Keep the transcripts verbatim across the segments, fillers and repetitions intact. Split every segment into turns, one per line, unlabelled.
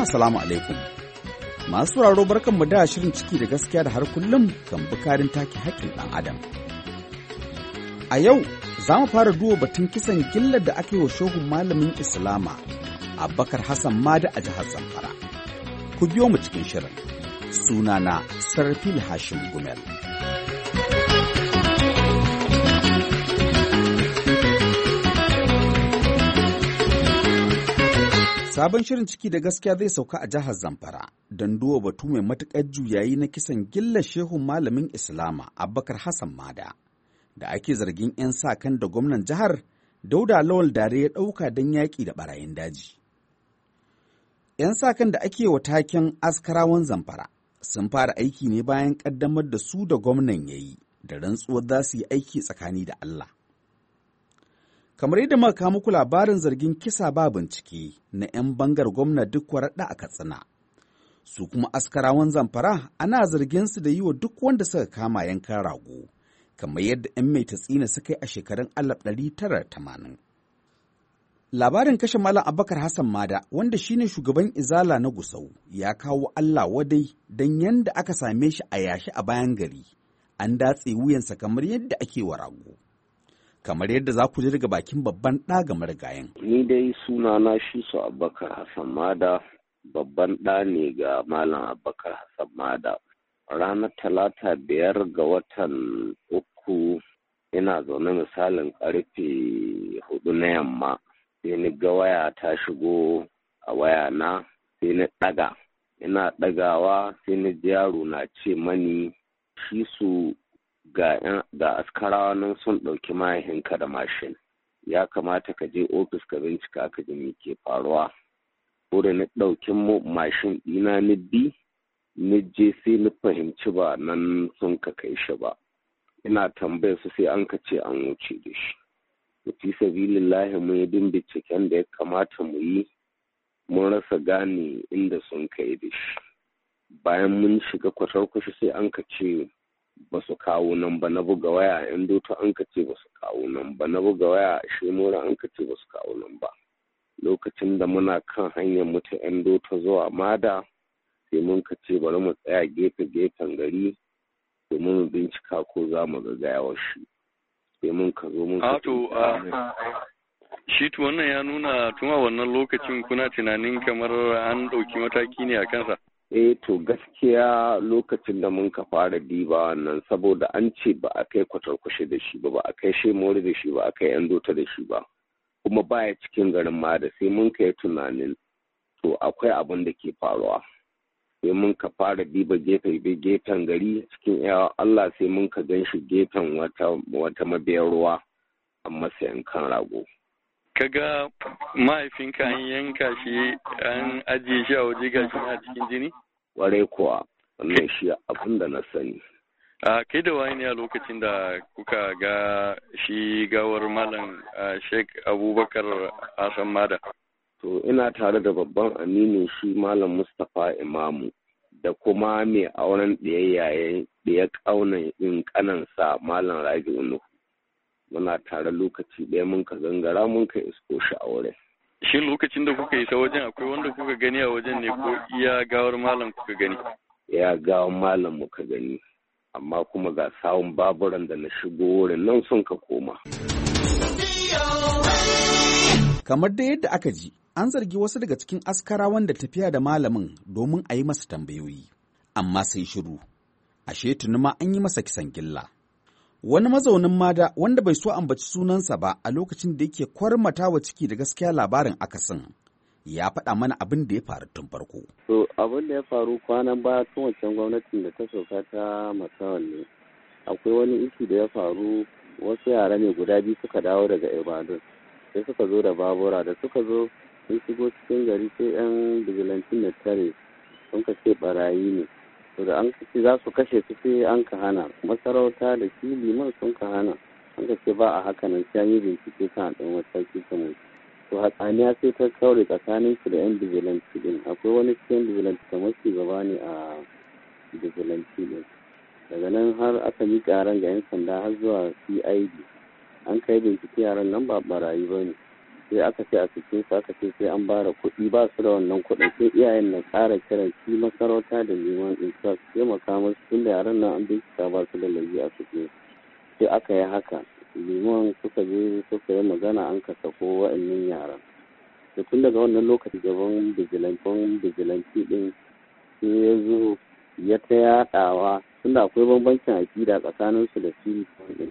assalamu alaikum. Masu sauraro barkanmu da shirin ciki da gaskiya da har kullum kan bukarin take haƙƙin ɗan adam. A yau za mu fara duba batun kisan gillar da aka yi wa shogun malamin Islama Abubakar Hassan Mada a jihar Zamfara. Ku biyo mu cikin shirin. Sunana Sarfil Hashim Gumel. Sabon shirin ciki da gaskiya zai sauka a jihar Zamfara don duba batu mai matuƙar juyayi na kisan gillar shehun malamin Islama Abubakar Hassan Mada da ake zargin 'yan sa-kan da gwamnan jihar Dauda Lawal Dare ya ɗauka don yaƙi da ɓarayin daji. 'Yan sa-kan da ake wa taken askarawan Zamfara sun fara aiki ne bayan ƙaddamar da su da gwamnan ya yi da rantsuwar za su yi aiki tsakani da Allah. Kamar yadda muka kawo muku labarin zargin kisa ba bincike na 'yan bangar gwamna duk waraɗa a Katsina, su kuma askarawan Zamfara ana zargin su da yi wa duk wanda suka kama yankan rago, kamar yadda 'yan mai tatsina suka yi a shekarun alif ɗari tara da tamanin. Labarin kashe Malam Abubakar Hassan Mada, wanda shine shugaban Izala na Gusau, ya kawo Allah wadai don yanda aka same shi a yashi a bayan gari, an datse wuyansa kamar yadda ake wa rago. Kamar yadda za ku ji daga bakin babban ɗa ga marigayen.
Ni dai suna na shi su Abubakar Hassan Mada, babban ɗa ne ga Malam Abubakar Hassan Mada. Ranar talata biyar ga watan uku ina zaune misalin ƙarfe hudu na yamma. Sai ni ga waya ta shigo a waya na, sai ni ɗaga. Ina ɗagawa sai ni ji yaro na ce mani shi su ga askarawa nan sun ɗauki mahaihinka da mashin, ya kamata ka je ofis ka bincika ka ji me ke faruwa. Ko da na ɗauki mashin ɗina ni bi, ni je sai ni fahimci ba nan sun ka kai shi ba. Ina tambayar su sai an ka ce an wuce da shi. Fi sabilillahi mun yi din binciken da ya kamata mu yi, mun rasa gane inda sun kai da shi. Bayan mun shiga kwatarkwashi sai an ka ce ba su kawo nan ba, na buga waya yan dota an ka ce ba su kawo nan ba, na buga waya a shemura an ka ce ba su kawo nan ba. Lokacin da muna kan hanyar mu ta yan dota zuwa Mada, sai mun ka ce bari mu tsaya gefe gefen gari domin mu bincika ko za mu ga gayawar shi. Sai mun ka zo mun ka
to shi to wannan ya nuna tuma wannan lokacin kuna tunanin kamar an ɗauki mataki ne a kansa.
Eh to gaskiya lokacin da mun ka fara diba wannan, saboda an ce ba a kai kwatarkwashe da shi ba, ba a kai shemori da shi ba, a kai yan dota da shi ba, kuma baya cikin garin ma da sai mun kai tunanin to akwai abin da ke faruwa. Sai mun ka fara diba gefe gefen gari cikin yawa Allah, sai mun ka gan shi gefen wata wata mabiyar ruwa a matsayin kan rago.
Kaga mahaifinka an yanka shi an ajiye shi a waje gashi a cikin jini?
Warai kuwa, wannan shi abin da na sani.
A kai da wani a lokacin da kuka ga shi gawar Malam Sheikh Abubakar Hassan Mada?
To ina tare da babban aminin shi Malam Mustapha Imamu da kuma mai auren ɗaya ya ƙauna in ƙanansa Malam Rabi'u Nuhu. Muna tare lokaci ɗaya mun ka gangara mun ka isko shi a wurin.
Shin lokacin da kuka isa wajen akwai wanda kuka gani a wajen ne ko iya gawar malam kuka gani?
Ya gawar malam muka gani, amma kuma ga sawun baburan da na shigo wurin nan sun ka koma.
Kamar da yadda aka ji, an zargi wasu daga cikin askarawan da tafiya da malamin domin a yi masa tambayoyi, amma sai shiru. Ashe tuni ma an yi masa kisan gilla. Wani mazaunin Mada wanda bai so ambaci sunansa ba a lokacin da yake kwarmata wa ciki da gaskiya labarin akasin, ya faɗa mana abin da ya faru tun farko.
To abin da ya faru kwanan baya tun wancan gwamnatin da ta sauka ta Masawan ne. Akwai wani isi da ya faru, wasu yara ne guda biyu suka dawo daga Ibadan. Sai suka zo da babura, da suka zo sun shigo cikin gari sai yan bijilantin da tare sun ka ce barayi ne. To da an ce za su kashe su sai an ka hana, masarauta da shi liman sun ka hana, an ka ce ba a haka nan sai an yi bincike kan ɗan mataki ta mutu. To hatsaniya sai ta kaure tsakanin su da yan bijilanti din. Akwai wani cikin bijilanti kamar shugaba ne a bijilanti din. Daga nan har aka yi yaran ga yan sanda har zuwa C I D. An kai bincike yaran nan ba barayi ba ne. sai aka ce a sake su aka ce sai an bara kuɗi ba su da wannan kuɗin sai iyayen na ƙara kiran shi masarauta da liman ɗin su taimaka musu tun da yaran nan an bincika ba su da laifi a sake sai aka yi haka liman suka je suka yi magana an ka sako wa'annan yaran da tun daga wannan lokaci gaban bijilantin bijilanti ɗin sai ya zo ya ta yaɗawa tunda akwai bambancin aƙida tsakaninsu da shi ɗin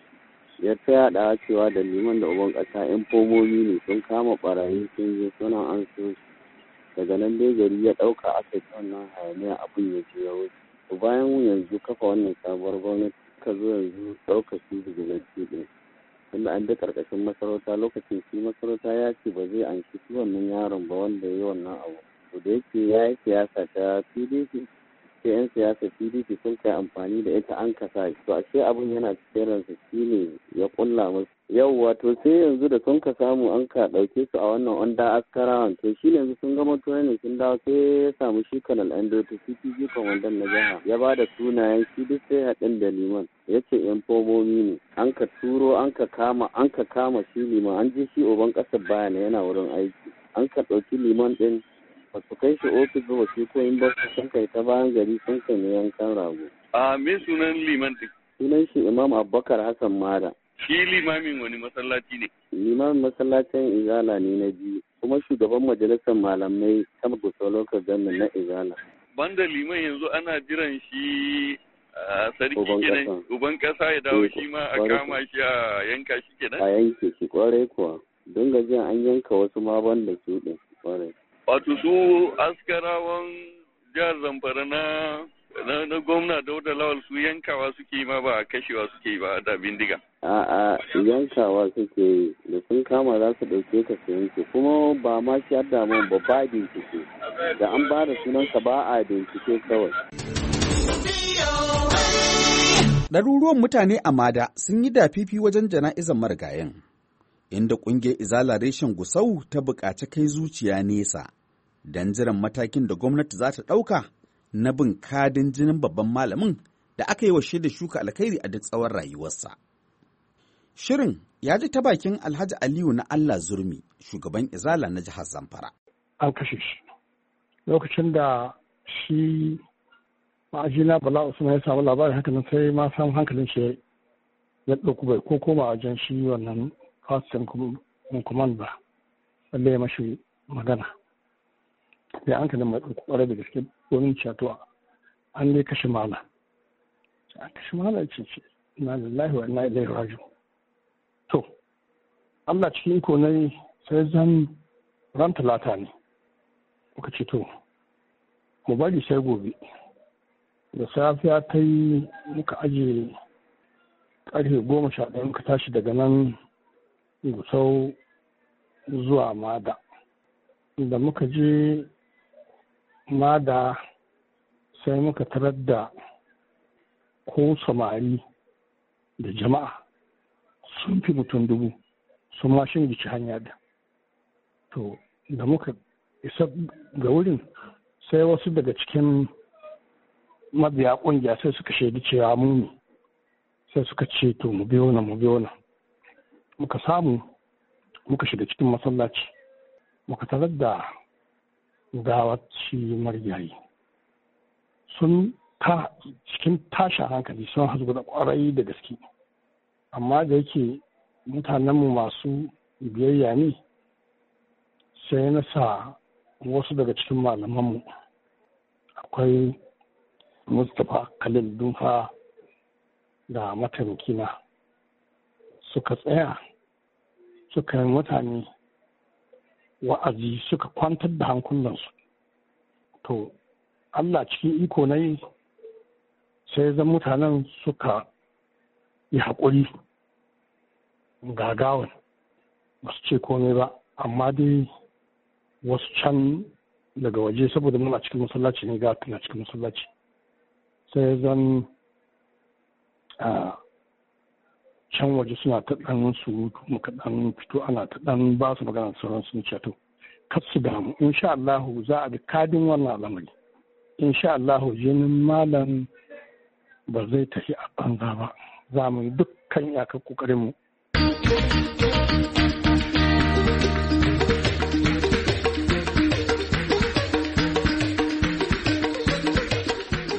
ya ta yaɗawa cewa da liman da uban ƙasa yan fomomi ne sun kama ɓarayi sun je suna an so daga nan dai gari ya ɗauka aka yi wannan hayaniya abin ya je ya wuce to bayan yanzu kafa wannan sabuwar gwamnati ka zo yanzu ɗauka su vigilanti ɗin tunda an da ƙarƙashin masarauta lokacin shi masarauta ya ce ba zai an shi wannan yaron ba wanda ya yi wannan abu to da yake ya yi siyasa ta P D P sai 'yan siyasa P D P sun kai amfani da ita an kasa to ashe abin yana cikin ransa shi ne ya kulla musu yauwa to sai yanzu da sun ka samu an ka ɗauke su a wannan onda askarawan to shi yanzu sun gama ne sun dawo sai ya samu shi kanal ando to C P G kwamandan na jiha ya ba da sunayen shi duk sai haɗin da liman ya ce yan fomomi ne an ka turo an ka kama an ka kama shi liman an je shi uban ƙasar bayana yana wurin aiki an ka ɗauki liman ɗin ba su kai shi ofis ba shi ko in ba sun kai ta bayan gari sun kai ne yankan rago.
A me sunan liman ɗin?
Sunan shi Imam Abubakar Hassan Mada.
Shi limamin wani masallaci ne?
Limamin masallacin Izala ne na biyu kuma shugaban majalisar malamai ta Gusau Local Government na Izala.
Banda liman yanzu ana jiran shi sarki kenan uban kasa ya dawo shi ma a kama shi a yanka shi kenan?
A yanke shi kwarai kuwa. Don gajiya an yanka wasu ma banda su ɗin kwarai.
Wato su askarawan jihar Zamfara na na, na gwamna Dauda Lawal su yankawa suke yi ma ba kashewa suke yi ba da bindiga.
A'a yankawa suke yi da sun kama za su ɗauke ka su yanke kuma ba ma shi yadda man ba ba bincike da an ba da sunanka ba a bincike kawai.
Ɗaruruwan mutane a Mada sun yi dafifi wajen jana'izar marigayen. Inda ƙungiyar Izala reshen Gusau ta buƙaci kai zuciya nesa don jiran matakin da gwamnati za ta ɗauka na bin kadin jinin babban malamin da aka yi wa shaida shuka alkhairi a duk tsawon rayuwarsa. Shirin ya ji ta bakin Alhaji Aliyu na Allah Zurmi, shugaban Izala na jihar Zamfara.
An kashe shi. Lokacin da shi ma'ajina Bala Usman ya samu labarin haka nan sai ma samu hankalin shi ya ɗauku bai ko koma wajen shi wannan fastin command ba wanda ya mashi magana da an kanin mai ɗauku ƙwarar da gaske domin cewa an dai kashe mala an kashe mala ce ce na lillahi wa ina ilaihi raji'un to Allah cikin iko ne sai zan ran talata ne muka ce to mu bari sai gobe da safiya ta yi muka aje ƙarfe goma sha ɗaya muka tashi daga nan Gusau zuwa Mada. Da muka je Mada sai muka tarar da ko samari da jama'a sun fi mutum dubu sun ma shingici hanya da. To, da muka isa ga wurin sai wasu daga cikin mabiya ƙungiya sai suka shaidi cewa mu ne sai suka ce to mu biyo na mu biyo na. Muka samu muka shiga cikin masallaci muka tarar da gawaci marigayi sun ta cikin tashin hankali sun hasu da kwarai da gaske amma da yake mutanenmu masu biyayya ne sai na sa wasu daga cikin malamanmu akwai Mustapha Khalil Dumfa da mataimakina suka tsaya suka yi mutane wa'azi suka kwantar da hankulansu to Allah cikin iko na yi sai zan mutanen suka yi haƙuri gagawan ba su ce komai ba amma dai wasu can daga waje saboda muna cikin masallaci ne ga tana cikin masallaci sai zan a can waje suna ta ɗan surutu muka ɗan fito ana ta ɗan ba su magana sauran sun ce to kar su damu insha Allah za a bi kadin wannan al'amari insha Allah jinin malam ba zai tafi a banza ba za mu yi dukkan iyakar kokarin mu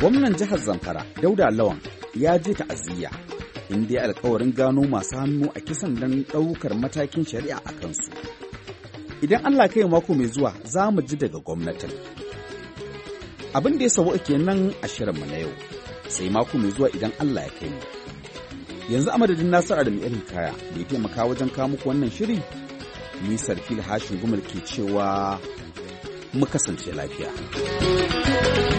Gwamnan jihar Zamfara Dauda Lawan ya je ta'aziyya inda ya alkawarin gano masu hannu a kisan don ɗaukar matakin shari'a a kansu. Idan Allah kai mako mai zuwa za mu ji daga gwamnatin. Abin da ya sawo kenan a shirinmu na yau, sai mako mai zuwa idan Allah ya kai mu. Yanzu a madadin Nasir Adamu irin kaya da ya taimaka wajen kawo muku wannan shiri, ni Sarfil Hashin Gumal ke cewa mu kasance lafiya.